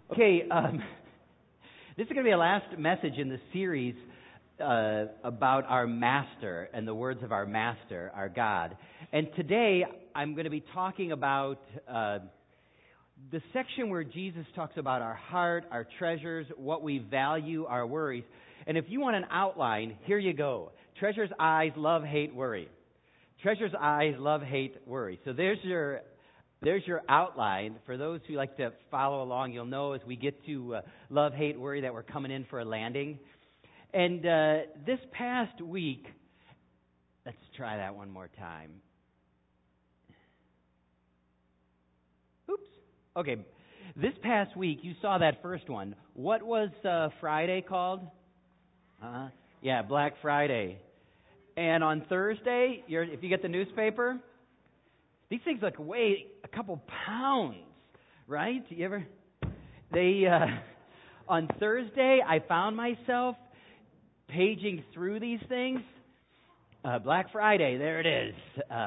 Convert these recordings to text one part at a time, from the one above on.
Okay, this is going to be our last message in the series about our Master and the words of our Master, our God. And today I'm going to be talking about the section where Jesus talks about our heart, our treasures, what we value, our worries. And if you want an outline, here you go. Treasures, eyes, love, hate, worry. Treasures, eyes, love, hate, worry. So there's your outline. For those who like to follow along, you'll know as we get to love, hate, worry that we're coming in for a landing. And this past week, let's try that one more time. Oops. Okay. This past week, you saw that first one. What was Friday called? Yeah, Black Friday. And on Thursday, if you get the newspaper, these things weigh a couple pounds, right? On Thursday, I found myself paging through these things. Black Friday, there it is.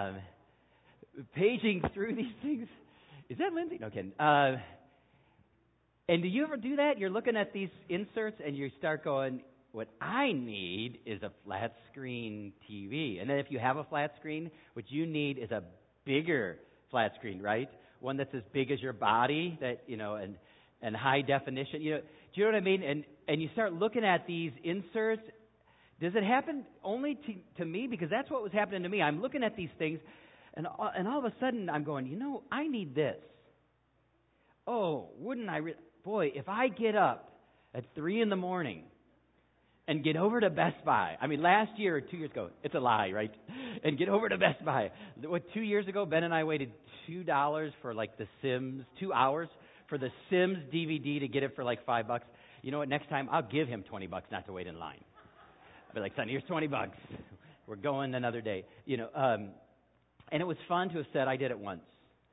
Paging through these things. Is that Lindsay? No kidding. And do you ever do that? You're looking at these inserts and you start going, what I need is a flat screen TV. And then if you have a flat screen, what you need is a bigger flat screen, right? One that's as big as your body, and high definition. Do you know what I mean? And you start looking at these inserts. Does it happen only to me? Because that's what was happening to me. I'm looking at these things, and all of a sudden I'm going, I need this. Oh, wouldn't I? Boy, if I get up at 3 a.m. and get over to Best Buy. I mean, last year or 2 years ago, it's a lie, right? And get over to Best Buy. 2 years ago, Ben and I waited $2 for The Sims, 2 hours for the Sims DVD to get it for $5. You know what? Next time, I'll give him $20 not to wait in line. I'll be like, son, here's $20. We're going another day. And it was fun to have said I did it once.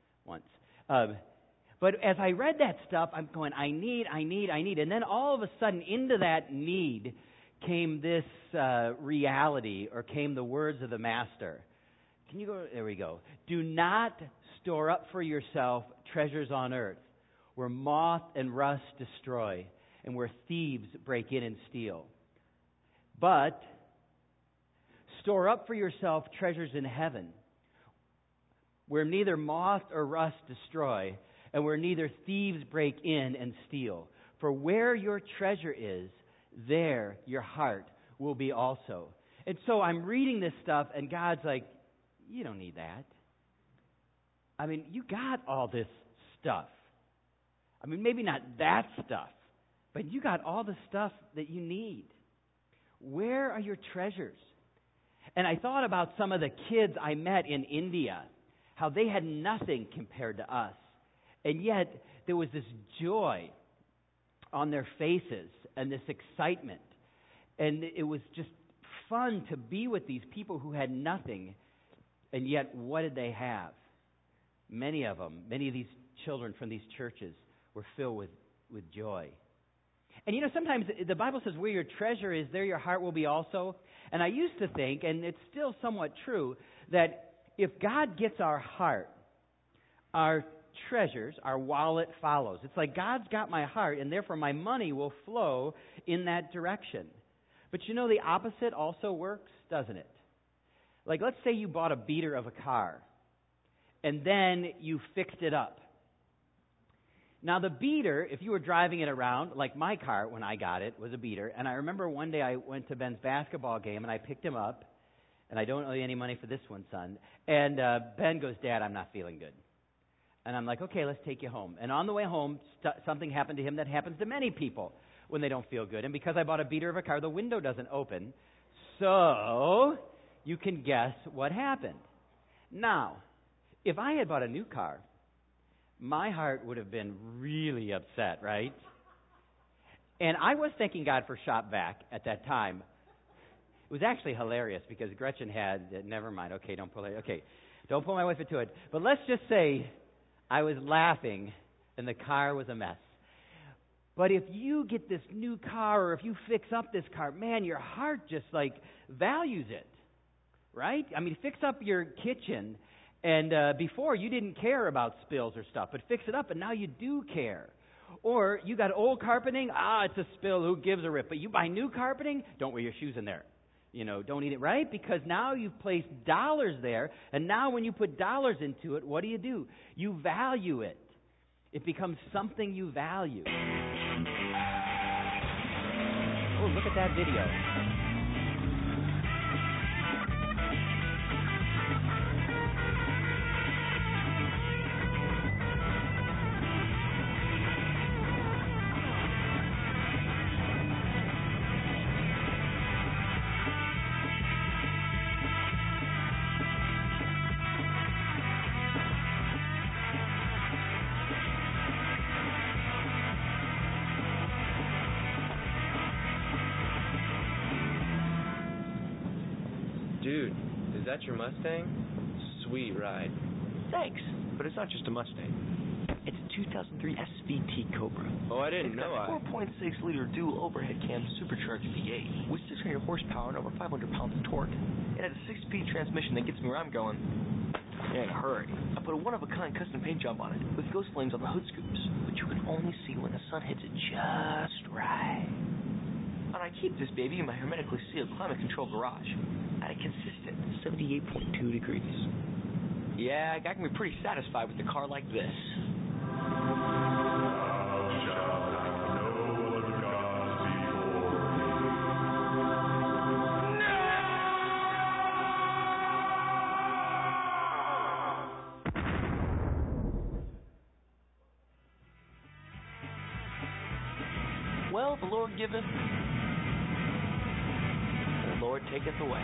But as I read that stuff, I'm going, I need. And then all of a sudden, into that need came this reality, or came the words of the Master. Can you go? There we go. Do not store up for yourself treasures on earth, where moth and rust destroy, and where thieves break in and steal. But store up for yourself treasures in heaven, where neither moth or rust destroy, and where neither thieves break in and steal. For where your treasure is, there your heart will be also. And so I'm reading this stuff, and God's like, you don't need that. I mean, you got all this stuff. I mean, maybe not that stuff, but you got all the stuff that you need. Where are your treasures? And I thought about some of the kids I met in India, how they had nothing compared to us. And yet, there was this joy on their faces and this excitement. And it was just fun to be with these people who had nothing. And yet, what did they have? Many of these children from these churches were filled with joy. And sometimes the Bible says where your treasure is, there your heart will be also. And I used to think, and it's still somewhat true, that if God gets our heart, our treasures, our wallet follows. It's like God's got my heart, and therefore my money will flow in that direction. But the opposite also works, doesn't it? Let's say you bought a beater of a car, and then you fixed it up. Now the beater, if you were driving it around, like my car when I got it, was a beater. And I remember one day I went to Ben's basketball game, and I picked him up, and I don't owe you any money for this one, son. And Ben goes, Dad, I'm not feeling good. And I'm like, okay, let's take you home. And on the way home, something happened to him that happens to many people when they don't feel good. And because I bought a beater of a car, the window doesn't open. So you can guess what happened. Now, if I had bought a new car, my heart would have been really upset, right? And I was thanking God for Shop Vac at that time. It was actually hilarious because Gretchen had, never mind, don't pull my wife into it. But let's just say I was laughing, and the car was a mess. But if you get this new car, or if you fix up this car, man, your heart just values it, right? I mean, fix up your kitchen, and before you didn't care about spills or stuff, but fix it up, and now you do care. Or you got old carpeting, it's a spill, who gives a rip? But you buy new carpeting, don't wear your shoes in there. Don't eat it, right? Because now you've placed dollars there, and now when you put dollars into it, what do? You value it. It becomes something you value. Oh, look at that video. Dude, is that your Mustang? Sweet ride. Thanks, but it's not just a Mustang. It's a 2003 SVT Cobra. Oh, I didn't know. It's got a 4.6-liter dual overhead cam supercharged V8 with 600 horsepower and over 500 pounds of torque. It has a 6-speed transmission that gets me where I'm going in a hurry. I put a one-of-a-kind custom paint job on it with ghost flames on the hood scoops, but you can only see when the sun hits it just right. And I keep this baby in my hermetically sealed climate-controlled garage at a consistent 78.2 degrees. Yeah, I can be pretty satisfied with a car like this. Well, the Lord giveth, the Lord taketh away.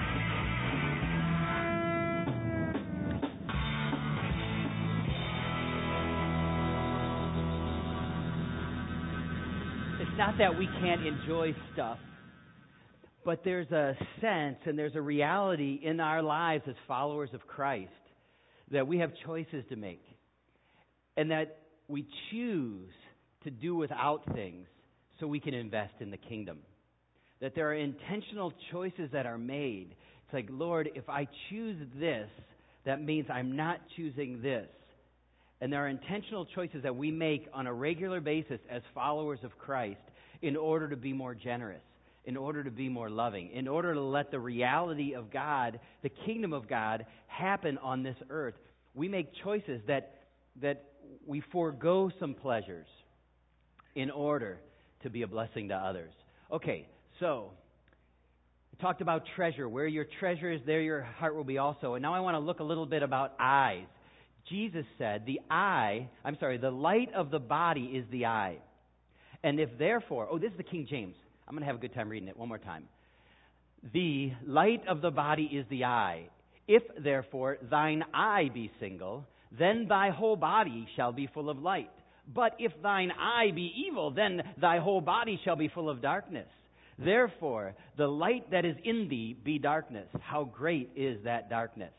It's not that we can't enjoy stuff, but there's a sense and there's a reality in our lives as followers of Christ that we have choices to make, and that we choose to do without things so we can invest in the kingdom. That there are intentional choices that are made. It's like, Lord, if I choose this, that means I'm not choosing this. And there are intentional choices that we make on a regular basis as followers of Christ in order to be more generous, in order to be more loving, in order to let the reality of God, the kingdom of God, happen on this earth. We make choices that we forego some pleasures in order to be a blessing to others. Okay, so we talked about treasure. Where your treasure is, there your heart will be also. And now I want to look a little bit about eyes. Jesus said, the light of the body is the eye. And if therefore, this is the King James. I'm going to have a good time reading it one more time. The light of the body is the eye. If therefore thine eye be single, then thy whole body shall be full of light. But if thine eye be evil, then thy whole body shall be full of darkness. Therefore, the light that is in thee be darkness. How great is that darkness?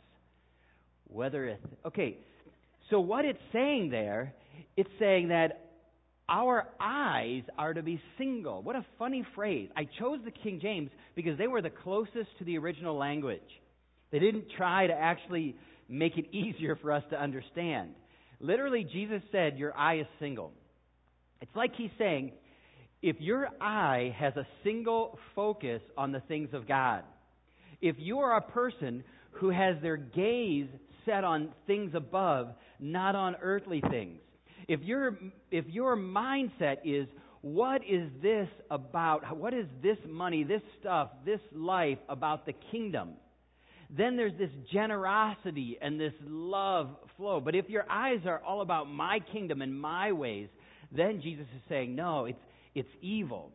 So what it's saying there, it's saying that our eyes are to be single. What a funny phrase. I chose the King James because they were the closest to the original language. They didn't try to actually make it easier for us to understand. Literally, Jesus said, your eye is single. It's like he's saying, if your eye has a single focus on the things of God, if you are a person who has their gaze set on things above, not on earthly things, if your mindset is, what is this about? What is this money, this stuff, this life about the kingdom? Then there's this generosity and this love flow. But if your eyes are all about my kingdom and my ways, then Jesus is saying, no, it's evil.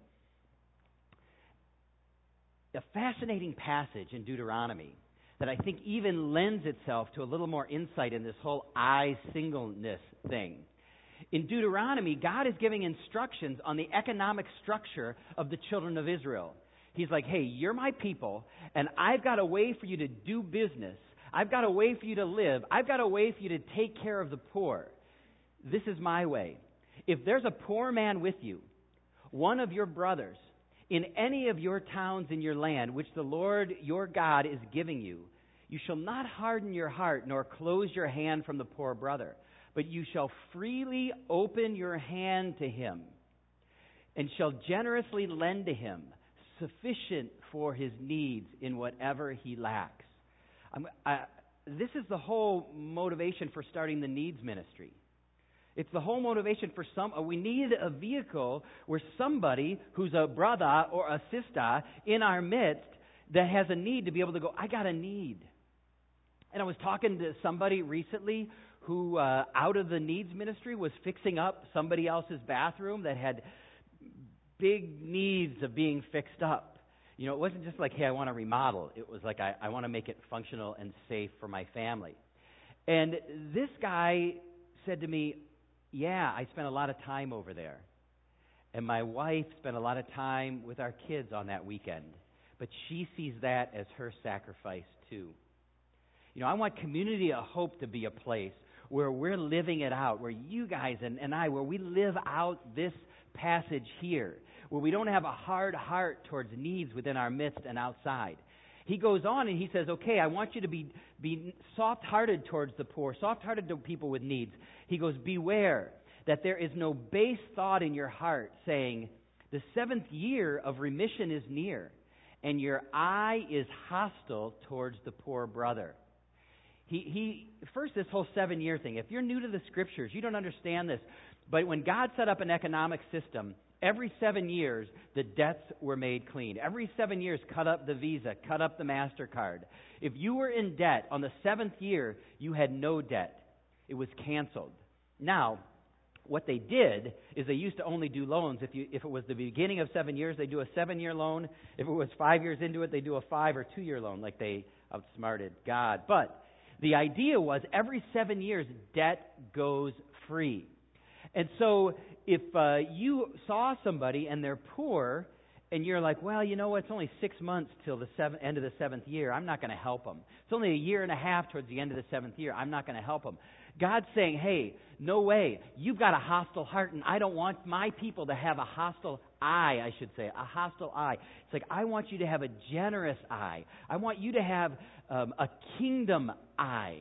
A fascinating passage in Deuteronomy that I think even lends itself to a little more insight in this whole eye singleness thing. In Deuteronomy, God is giving instructions on the economic structure of the children of Israel. He's like, hey, you're my people, and I've got a way for you to do business. I've got a way for you to live. I've got a way for you to take care of the poor. This is my way. If there's a poor man with you, one of your brothers, in any of your towns in your land, which the Lord your God is giving you, you shall not harden your heart nor close your hand from the poor brother, but you shall freely open your hand to him, and shall generously lend to him, sufficient for his needs in whatever he lacks. This is the whole motivation for starting the needs ministry. It's the whole motivation for we need a vehicle where somebody who's a brother or a sister in our midst that has a need to be able to go, I got a need. And I was talking to somebody recently who, out of the needs ministry, was fixing up somebody else's bathroom that had big needs of being fixed up. You know, it wasn't just like, hey, I want to remodel. It was like, I want to make it functional and safe for my family. And this guy said to me, yeah, I spent a lot of time over there. And my wife spent a lot of time with our kids on that weekend. But she sees that as her sacrifice too. You know, I want Community of Hope to be a place where we're living it out, where you guys and I, where we live out this passage here, where we don't have a hard heart towards needs within our midst and outside. He goes on and he says, okay, I want you to be soft-hearted towards the poor, soft-hearted to people with needs. He goes, beware that there is no base thought in your heart saying, the 7th year of remission is near, and your eye is hostile towards the poor brother. First, this whole 7-year thing. If you're new to the Scriptures, you don't understand this. But when God set up an economic system, every 7 years, the debts were made clean. Every 7 years, cut up the Visa, cut up the MasterCard. If you were in debt on the 7th year, you had no debt. It was canceled. Now, what they did is they used to only do loans. If it was the beginning of 7 years, they do a 7-year loan. If it was 5 years into it, they do a 5 or 2-year loan, like they outsmarted God. But the idea was every 7 years, debt goes free. And so if you saw somebody and they're poor, and you're like, well, you know what, it's only 6 months till the end of the 7th year, I'm not going to help them. It's only a year and a half towards the end of the 7th year, I'm not going to help them. God's saying, hey, no way, you've got a hostile heart, and I don't want my people to have a hostile eye, a hostile eye. It's like, I want you to have a generous eye. I want you to have a kingdom eye.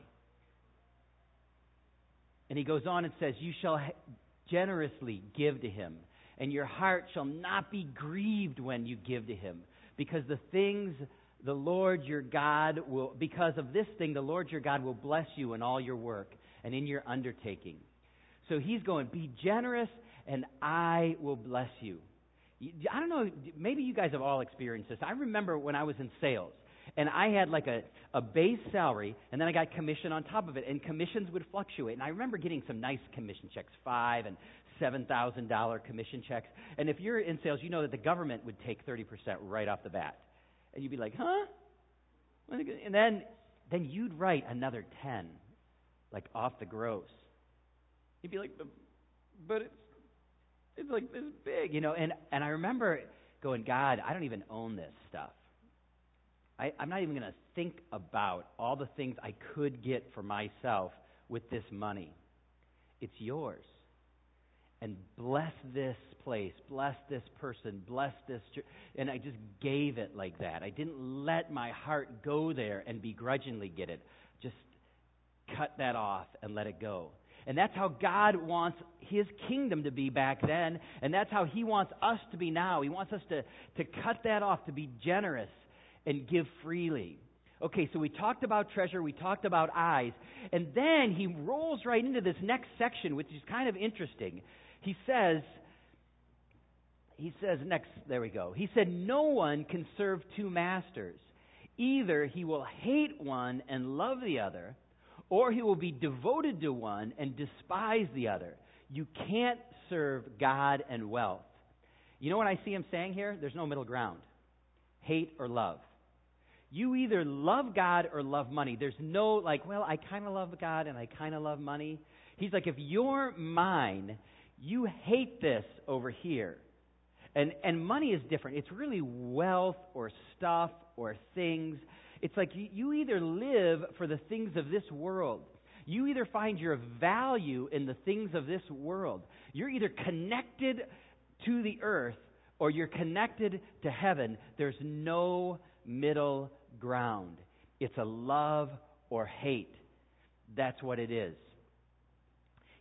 And he goes on and says, you shall generously give to him, and your heart shall not be grieved when you give to him, because the things the Lord your God will, because of this thing, the Lord your God will bless you in all your work and in your undertaking. So he's going, be generous, and I will bless you. I don't know, maybe you guys have all experienced this. I remember when I was in sales, and I had like a base salary, and then I got commission on top of it, and commissions would fluctuate. And I remember getting some nice commission checks, $5,000 and $7,000 commission checks. And if you're in sales, you know that the government would take 30% right off the bat. And you'd be like, huh? And then you'd write another 10, like off the gross. You'd be like, but it's like this big, you know. And I remember going, God, I don't even own this stuff. I'm not even going to think about all the things I could get for myself with this money. It's yours. And bless this place, bless this person, bless this church. And I just gave it like that. I didn't let my heart go there and begrudgingly get it. Just cut that off and let it go. And that's how God wants His kingdom to be back then, and that's how He wants us to be now. He wants us to cut that off, to be generous and give freely. Okay, so we talked about treasure, we talked about eyes, and then he rolls right into this next section, which is kind of interesting. He says next, there we go. He said, no one can serve two masters. Either he will hate one and love the other, or he will be devoted to one and despise the other. You can't serve God and wealth. You know what I see him saying here? There's no middle ground. Hate or love. You either love God or love money. There's no like, well, I kind of love God and I kind of love money. He's like, if you're mine, you hate this over here. And money is different. It's really wealth or stuff or things. It's like you either live for the things of this world. You either find your value in the things of this world. You're either connected to the earth or you're connected to heaven. There's no middle ground. It's a love or hate. That's what it is.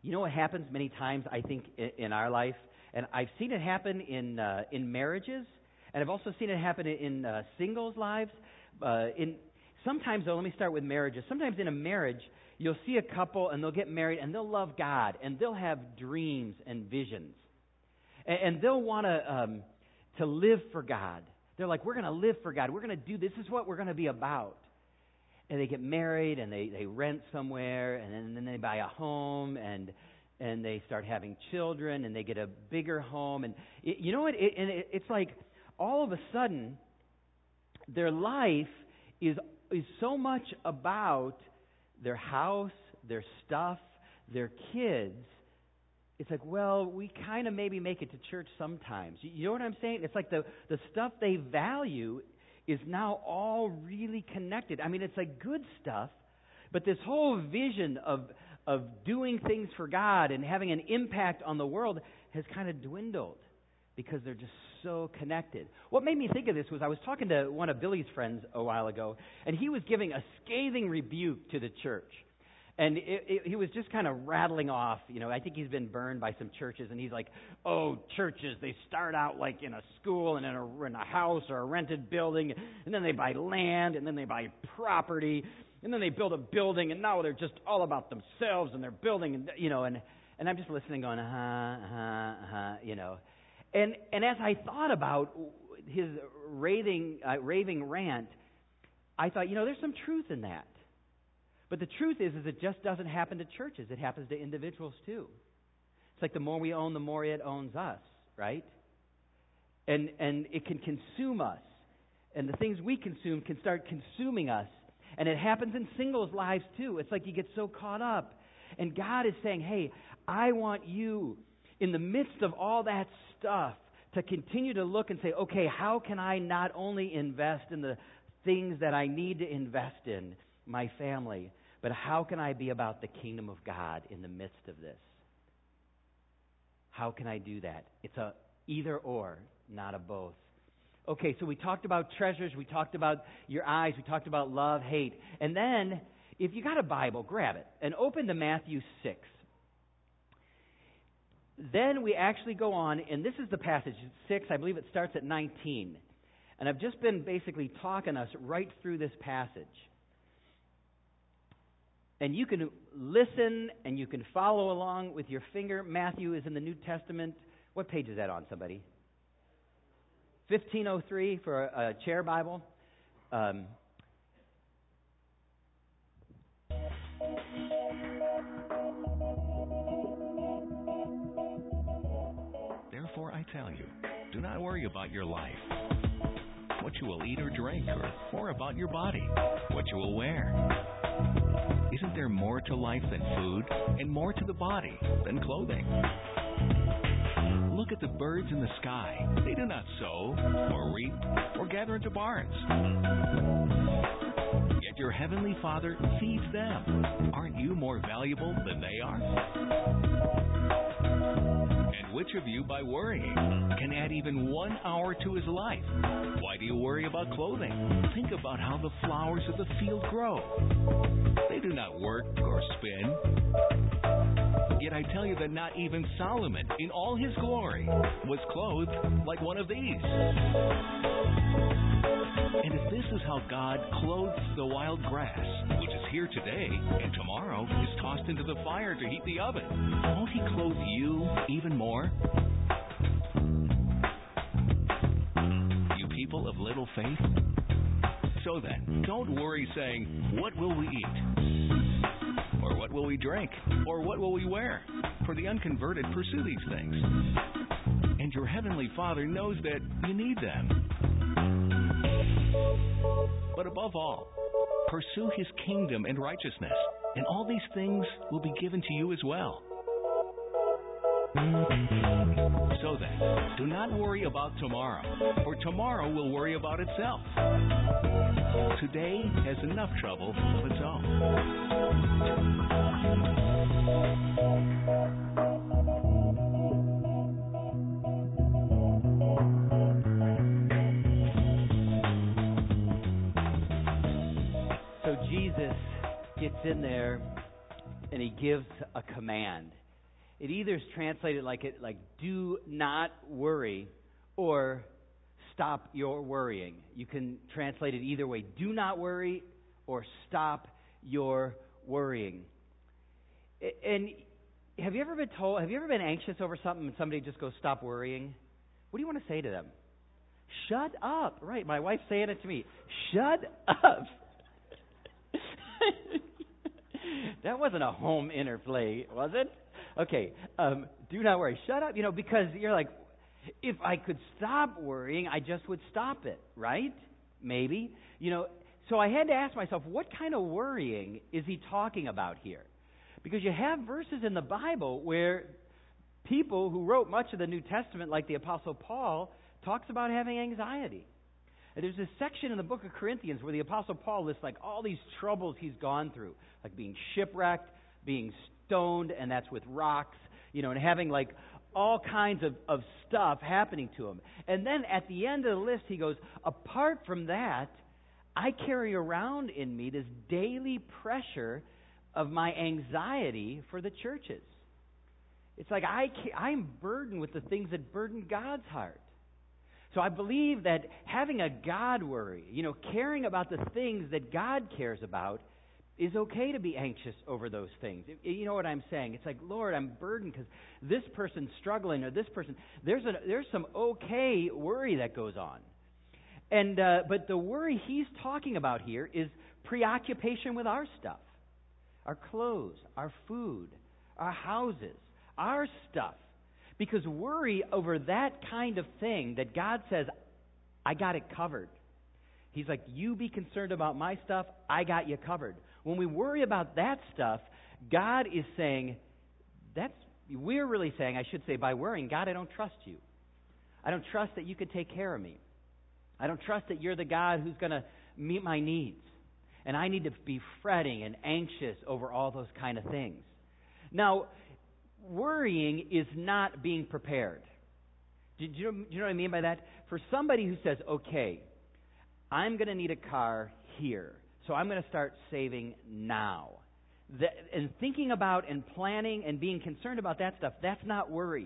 You know what happens many times, I think, in our life? And I've seen it happen in marriages, and I've also seen it happen in singles' lives. Sometimes, though, let me start with marriages. Sometimes in a marriage, you'll see a couple, and they'll get married, and they'll love God, and they'll have dreams and visions. And they'll want to live for God. They're like, we're going to live for God. We're going to do this. This is what we're going to be about. And they get married, and they rent somewhere, and then they buy a home, and they start having children, and they get a bigger home. And you know what? It's like all of a sudden, their life is so much about their house, their stuff, their kids. It's like, well, we kind of maybe make it to church sometimes. You know what I'm saying? It's like the stuff they value is now all really connected. I mean, it's like good stuff, but this whole vision of doing things for God and having an impact on the world has kind of dwindled because they're just so connected. What made me think of this was I was talking to one of Billy's friends a while ago, and he was giving a scathing rebuke to the church. And he was just kind of rattling off, I think he's been burned by some churches, and he's like, oh, churches, they start out like in a school and in a house or a rented building, and then they buy land, and then they buy property, and then they build a building, and now they're just all about themselves, and they're building, and I'm just listening going, And as I thought about his raving rant, I thought, there's some truth in that. But the truth is it just doesn't happen to churches. It happens to individuals too. It's like the more we own, the more it owns us, right? And it can consume us. And the things we consume can start consuming us. And it happens in singles' lives too. It's like you get so caught up. And God is saying, hey, I want you, in the midst of all that stuff, to continue to look and say, okay, how can I not only invest in the things that I need to invest in, my family, but how can I be about the kingdom of God in the midst of this? How can I do that? It's a either or, not a both. Okay, so we talked about treasures, we talked about your eyes, we talked about love, hate. And then, if you got a Bible, grab it and open to Matthew 6. Then we actually go on, and this is the passage, 6, I believe it starts at 19. And I've just been basically talking us right through this passage. And you can listen and you can follow along with your finger. Matthew is in the New Testament. What page is that on, somebody? 1503 for a chair Bible. Therefore I tell you, do not worry about your life, what you will eat or drink, or about your body, what you will wear. Isn't there more to life than food, and more to the body than clothing? Look at the birds in the sky. They do not sow, or reap, or gather into barns. Yet your heavenly Father feeds them. Aren't you more valuable than they are? And which of you, by worrying, can add even 1 hour to his life? Why do you worry about clothing? Think about how the flowers of the field grow. They do not work or spin. Yet I tell you that not even Solomon, in all his glory, was clothed like one of these. And if this is how God clothes the wild grass, which is here today and tomorrow is tossed into the fire to heat the oven, won't he clothe you even more? You people of little faith? So then, don't worry saying, what will we eat? Or what will we drink? Or what will we wear? For the unconverted pursue these things. And your heavenly Father knows that you need them. But above all, pursue his kingdom and righteousness, and all these things will be given to you as well. So then, do not worry about tomorrow, for tomorrow will worry about itself. Today has enough trouble of its own. So Jesus gets in there and he gives a command. it either is translated like do not worry or stop your worrying. You can translate it either way. Do not worry or stop your worrying. And have you ever been anxious over something and somebody just goes, stop worrying? What do you want to say to them? Shut up. Right, my wife's saying it to me. Shut up. That wasn't a home interplay, was it? Okay, do not worry. Shut up, because you're like, if I could stop worrying, I just would stop it, right? Maybe. So I had to ask myself, what kind of worrying is he talking about here? Because you have verses in the Bible where people who wrote much of the New Testament, like the Apostle Paul, talks about having anxiety. And there's this section in the book of Corinthians where the Apostle Paul lists like all these troubles he's gone through, like being shipwrecked, being stoned, and that's with rocks, and having like all kinds of stuff happening to him. And then at the end of the list, he goes, apart from that, I carry around in me this daily pressure of my anxiety for the churches. It's like I'm burdened with the things that burden God's heart. So I believe that having a God worry, caring about the things that God cares about, is okay to be anxious over those things. You know what I'm saying? It's like, Lord, I'm burdened because this person's struggling or this person. There's some okay worry that goes on. And but the worry he's talking about here is preoccupation with our stuff. Our clothes, our food, our houses, our stuff. Because worry over that kind of thing that God says, I got it covered. He's like, you be concerned about my stuff, I got you covered. When we worry about that stuff, God is saying, we're really saying, I should say, by worrying, God, I don't trust you. I don't trust that you could take care of me. I don't trust that you're the God who's going to meet my needs. And I need to be fretting and anxious over all those kind of things. Now, worrying is not being prepared. Do you know what I mean by that? For somebody who says, okay, I'm going to need a car here, so I'm going to start saving now. And thinking about and planning and being concerned about that stuff, that's not worry.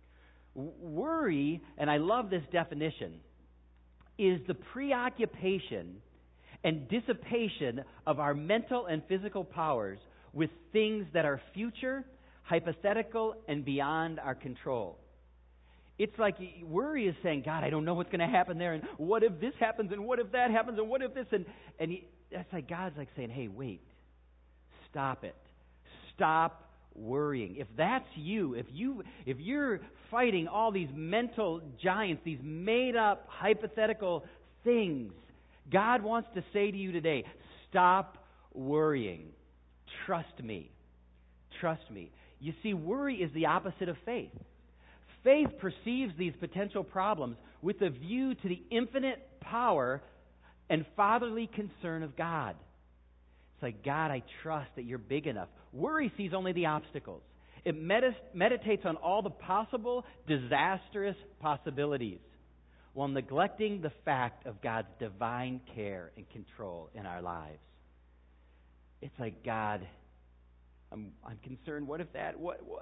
Worry, and I love this definition, is the preoccupation and dissipation of our mental and physical powers with things that are future, hypothetical, and beyond our control. It's like worry is saying, God, I don't know what's going to happen there, and what if this happens, and what if that happens, and what if this, and that's like God's like saying, hey, wait, stop it. Stop worrying. If that's you, if you're fighting all these mental giants, these made-up hypothetical things, God wants to say to you today, stop worrying. Trust me. Trust me. You see, worry is the opposite of faith. Faith perceives these potential problems with a view to the infinite power and fatherly concern of God. It's like, God, I trust that you're big enough. Worry sees only the obstacles. It meditates on all the possible disastrous possibilities while neglecting the fact of God's divine care and control in our lives. It's like, God, I'm concerned. What if that?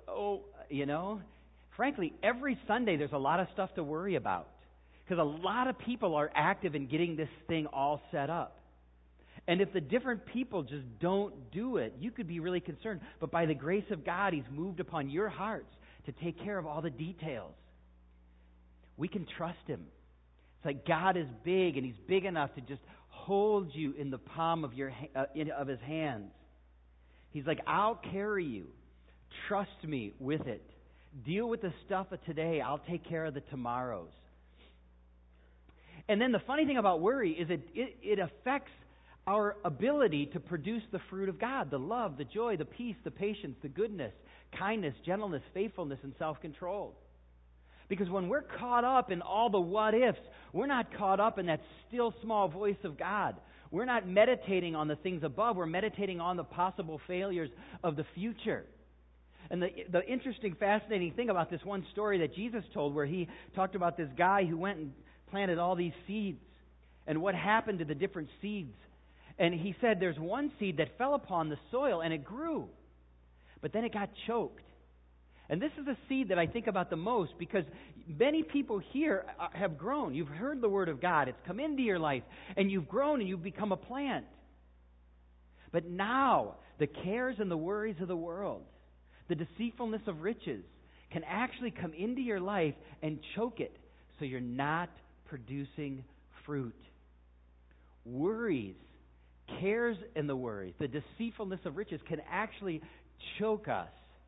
Frankly, every Sunday there's a lot of stuff to worry about because a lot of people are active in getting this thing all set up. And if the different people just don't do it, you could be really concerned. But by the grace of God, He's moved upon your hearts to take care of all the details. We can trust Him. It's like God is big, and He's big enough to just hold you in the palm of of His hands. He's like, I'll carry you. Trust me with it. Deal with the stuff of today. I'll take care of the tomorrows. And then the funny thing about worry is it affects our ability to produce the fruit of God, the love, the joy, the peace, the patience, the goodness, kindness, gentleness, faithfulness, and self-control. Because when we're caught up in all the what-ifs, we're not caught up in that still small voice of God. We're not meditating on the things above. We're meditating on the possible failures of the future. And the interesting, fascinating thing about this one story that Jesus told where He talked about this guy who went and planted all these seeds and what happened to the different seeds. And He said there's one seed that fell upon the soil and it grew. But then it got choked. And this is a seed that I think about the most because many people here have grown. You've heard the Word of God. It's come into your life, and you've grown and you've become a plant. But now, the cares and the worries of the world, the deceitfulness of riches, can actually come into your life and choke it so you're not producing fruit. Worries, cares and the worries, the deceitfulness of riches can actually choke us.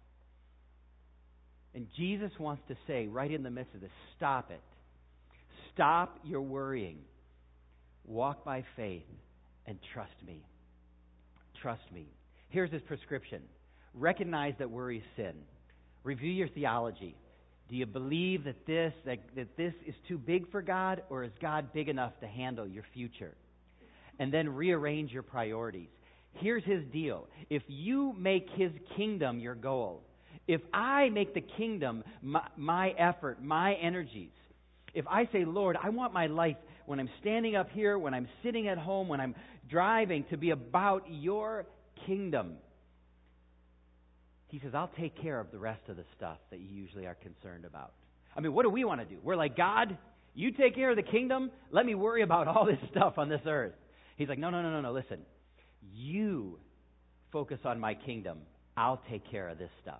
And Jesus wants to say right in the midst of this, stop it. Stop your worrying. Walk by faith and trust me. Trust me. Here's his prescription. Recognize that worry is sin. Review your theology. Do you believe that this is too big for God, or is God big enough to handle your future? And then rearrange your priorities. Here's his deal. If you make his kingdom your goal, if I make the kingdom my effort, my energies, if I say, Lord, I want my life when I'm standing up here, when I'm sitting at home, when I'm driving, to be about your kingdom, he says, I'll take care of the rest of the stuff that you usually are concerned about. I mean, what do we want to do? We're like, God, you take care of the kingdom. Let me worry about all this stuff on this earth. He's like, no, listen. You focus on my kingdom. I'll take care of this stuff.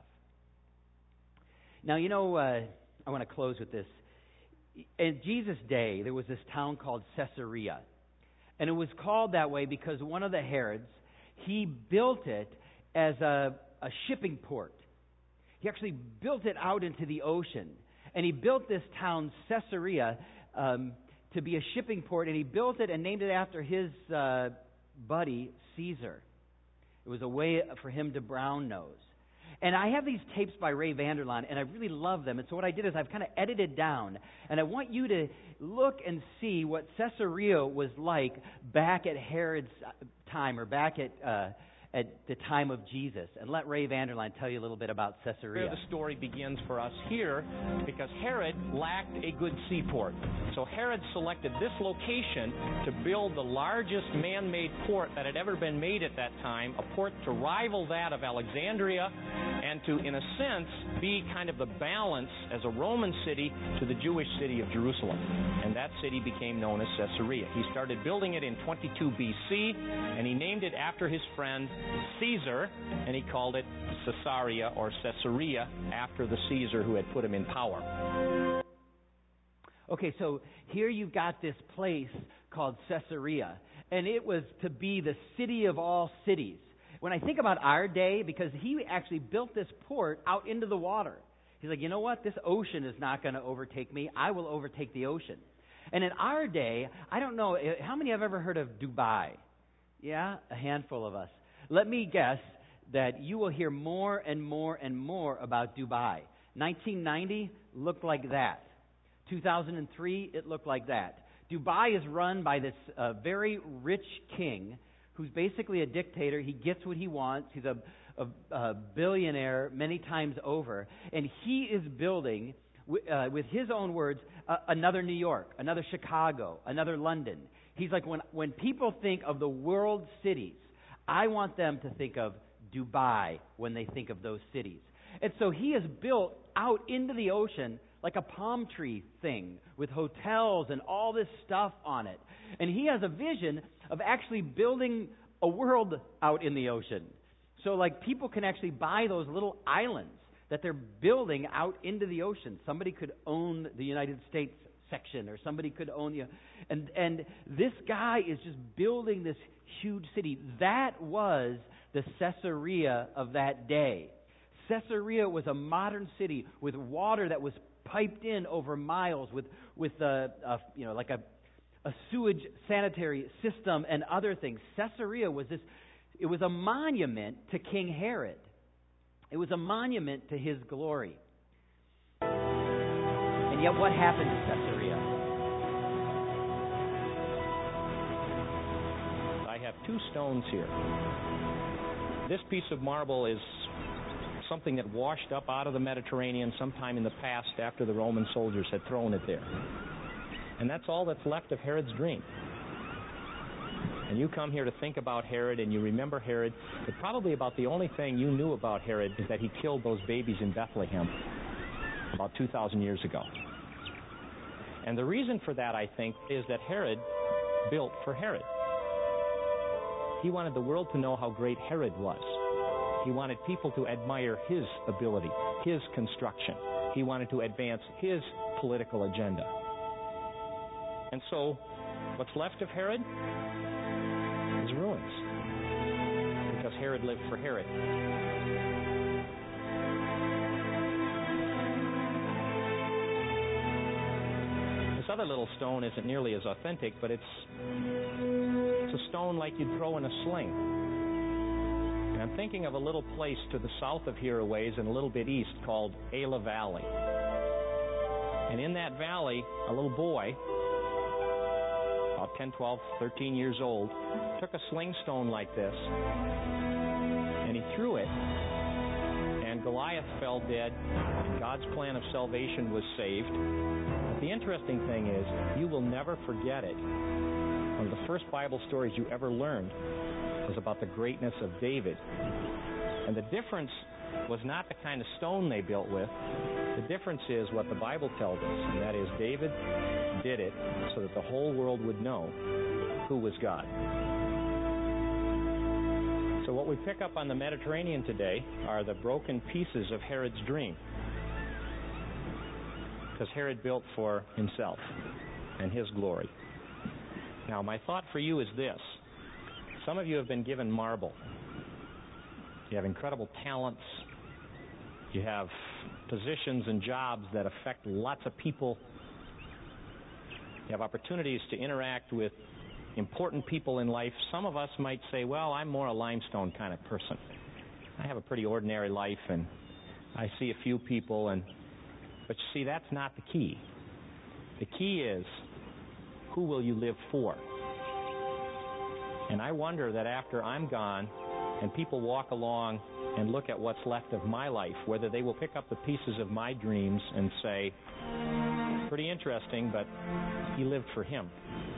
Now, I want to close with this. In Jesus' day, there was this town called Caesarea. And it was called that way because one of the Herods, he built it as a shipping port. He actually built it out into the ocean. And he built this town, Caesarea, to be a shipping port. And he built it and named it after his buddy, Caesar. It was a way for him to brown nose. And I have these tapes by Ray Vander Laan, and I really love them. And so what I did is I've kind of edited down. And I want you to look and see what Caesarea was like back at Herod's time, or back at the time of Jesus. And let Ray Vander Laan tell you a little bit about Caesarea. The story begins for us here because Herod lacked a good seaport. So Herod selected this location to build the largest man-made port that had ever been made at that time, a port to rival that of Alexandria and to, in a sense, be kind of the balance as a Roman city to the Jewish city of Jerusalem. And that city became known as Caesarea. He started building it in 22 B.C., and he named it after his friend Caesar, and he called it Caesarea or Caesarea after the Caesar who had put him in power. Okay, so here you've got this place called Caesarea, and it was to be the city of all cities. When I think about our day, because he actually built this port out into the water. He's like, you know what? This ocean is not going to overtake me. I will overtake the ocean. And in our day, I don't know, how many have ever heard of Dubai? Yeah, a handful of us. Let me guess that you will hear more and more and more about Dubai. 1990 looked like that. 2003, it looked like that. Dubai is run by this very rich king who's basically a dictator. He gets what he wants. He's a billionaire many times over. And he is building, with his own words, another New York, another Chicago, another London. He's like, when people think of the world cities, I want them to think of Dubai when they think of those cities. And so he has built out into the ocean like a palm tree thing with hotels and all this stuff on it. And he has a vision of actually building a world out in the ocean. So like people can actually buy those little islands that they're building out into the ocean. Somebody could own the United States section, or somebody could own you. And this guy is just building this huge city. That was the Caesarea of that day. Caesarea was a modern city with water that was piped in over miles, with like a sewage sanitary system and other things. Caesarea was this. It was a monument to King Herod. It was a monument to his glory. And yet, what happened to Caesarea? I have two stones here. This piece of marble is something that washed up out of the Mediterranean sometime in the past after the Roman soldiers had thrown it there. And that's all that's left of Herod's dream. and you come here to think about Herod and you remember Herod, but probably about the only thing you knew about Herod is that he killed those babies in Bethlehem about 2,000 years ago. And the reason for that, I think, is that Herod built for Herod. He wanted the world to know how great Herod was. He wanted people to admire his ability, his construction. He wanted to advance his political agenda. And so, what's left of Herod is ruins, because Herod lived for Herod. This other little stone isn't nearly as authentic, but it's a stone like you'd throw in a sling. And I'm thinking of a little place to the south of here a ways and a little bit east called Elah Valley. And in that valley, a little boy, about 10, 12, 13 years old, took a sling stone like this, and he threw it, and Goliath fell dead, and God's plan of salvation was saved. But the interesting thing is, you will never forget it. One of the first Bible stories you ever learned was about the greatness of David. And the difference was not the kind of stone they built with. The difference is what the Bible tells us, and that is David did it so that the whole world would know who was God. So what we pick up on the Mediterranean today are the broken pieces of Herod's dream. Because Herod built for himself and his glory. Now, my thought for you is this. Some of you have been given marble. You have incredible talents. You have positions and jobs that affect lots of people. You have opportunities to interact with important people in life. Some of us might say, well, I'm more a limestone kind of person. I have a pretty ordinary life, and I see a few people. But you see, that's not the key. The key is, who will you live for? And I wonder that after I'm gone and people walk along and look at what's left of my life, whether they will pick up the pieces of my dreams and say, pretty interesting, but he lived for him.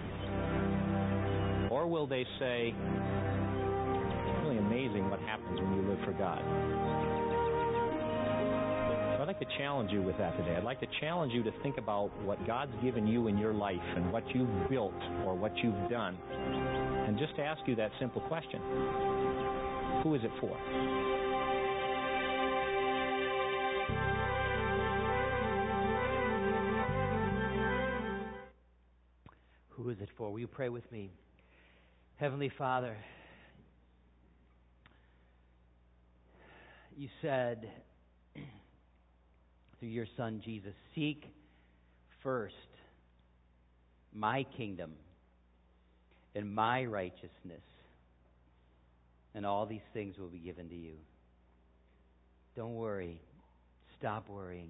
Or will they say, it's really amazing what happens when you live for God. So I'd like to challenge you with that today. I'd like to challenge you to think about what God's given you in your life and what you've built or what you've done. And just to ask you that simple question. Who is it for? Who is it for? Will you pray with me? Heavenly Father, you said through your Son Jesus, seek first my kingdom and my righteousness, and all these things will be given to you. Don't worry. Stop worrying.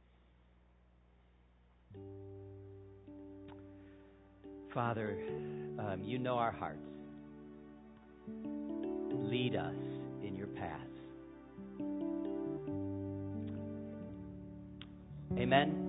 Father, you know our hearts. Lead us in your paths. Amen.